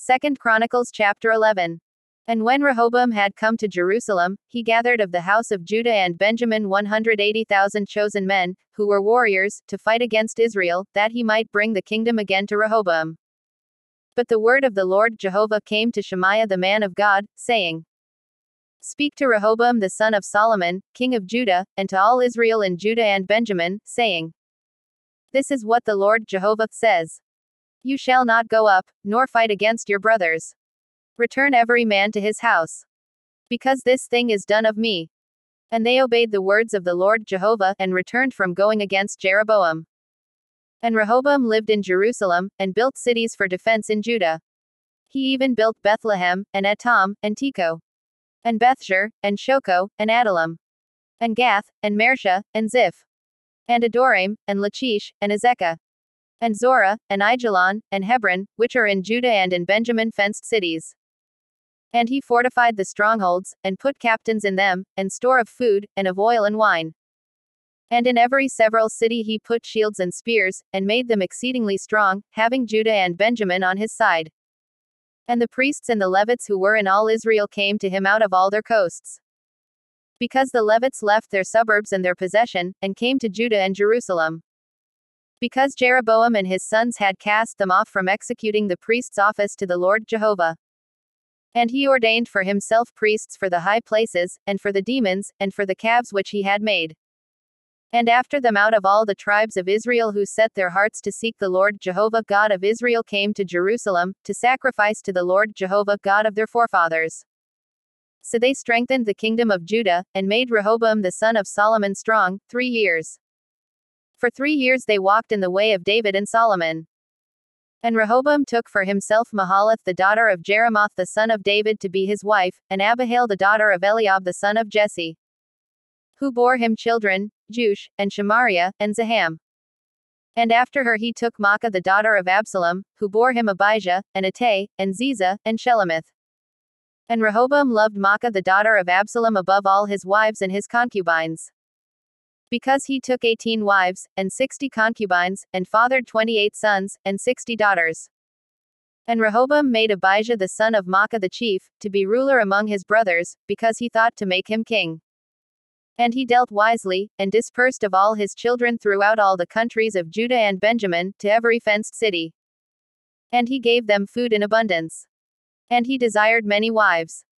2 Chronicles chapter 11. And when Rehoboam had come to Jerusalem, he gathered of the house of Judah and Benjamin 180,000 chosen men, who were warriors, to fight against Israel, that he might bring the kingdom again to Rehoboam. But the word of the Lord Jehovah came to Shemaiah the man of God, saying, Speak to Rehoboam the son of Solomon, king of Judah, and to all Israel in Judah and Benjamin, saying, This is what the Lord Jehovah says. You shall not go up, nor fight against your brothers. Return every man to his house. Because this thing is done of me. And they obeyed the words of the Lord Jehovah, and returned from going against Jeroboam. And Rehoboam lived in Jerusalem, and built cities for defense in Judah. He even built Bethlehem, and Etam, and Tekoa, and Bethshur, and Shoko, and Adullam, and Gath, and Mareshah, and Ziph, and Adoraim, and Lachish, and Azekah, and Zorah, and Aijalon, and Hebron, which are in Judah and in Benjamin fenced cities. And he fortified the strongholds, and put captains in them, and store of food, and of oil and wine. And in every several city he put shields and spears, and made them exceedingly strong, having Judah and Benjamin on his side. And the priests and the Levites who were in all Israel came to him out of all their coasts. Because the Levites left their suburbs and their possession, and came to Judah and Jerusalem. Because Jeroboam and his sons had cast them off from executing the priest's office to the Lord Jehovah. And he ordained for himself priests for the high places, and for the demons, and for the calves which he had made. And after them out of all the tribes of Israel who set their hearts to seek the Lord Jehovah God of Israel came to Jerusalem, to sacrifice to the Lord Jehovah God of their forefathers. So they strengthened the kingdom of Judah, and made Rehoboam the son of Solomon strong, 3 years. For 3 years they walked in the way of David and Solomon. And Rehoboam took for himself Mahalath the daughter of Jeremoth the son of David to be his wife, and Abihail the daughter of Eliab the son of Jesse, who bore him children, Jush, and Shemariah, and Zaham. And after her he took Maacah the daughter of Absalom, who bore him Abijah, and Ittai, and Ziza, and Shelemith. And Rehoboam loved Maacah the daughter of Absalom above all his wives and his concubines. Because he took 18 wives, and 60 concubines, and fathered 28 sons, and 60 daughters. And Rehoboam made Abijah the son of Maacah the chief, to be ruler among his brothers, because he thought to make him king. And he dealt wisely, and dispersed of all his children throughout all the countries of Judah and Benjamin, to every fenced city. And he gave them food in abundance. And he desired many wives.